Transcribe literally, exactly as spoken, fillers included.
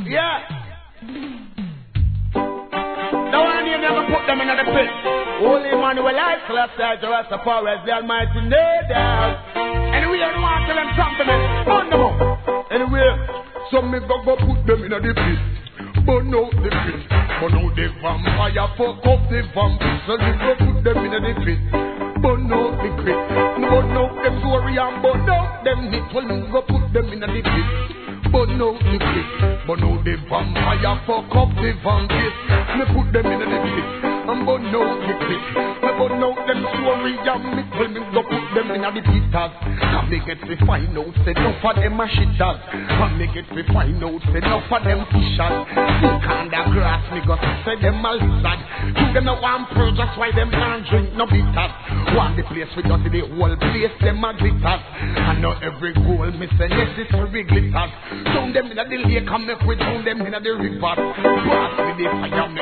Yeah. The one you never put them in the pit. Holy Emmanuel, I Celestia, Rastafari, the Almighty Nader. Anyway, I don't want to tell them something, man. On them up. Anyway, some me go go put them in the pit. But no the pit. But no the vampire fuck up the vampire. So me go put them in the pit. But no the pit. But no them sorry and but no them nipple. Me go put them in the pit. But no the pit. But no the vampire fuck up the vampire. Me put them in the pit. And but no the pit. Me but no them sorry and me tell me go put them in the pit. And me get to find out say no for them a shitters. And me get to find out say no for them fishers. Sink on the grass me go say them a lizard. Do them no one pearl just why them can't drink no bitters. Want the place we just the whole place them a glitters. And now every goal me say necessary glitters. Down them in the lake and make we down them in the river. Pass with the fire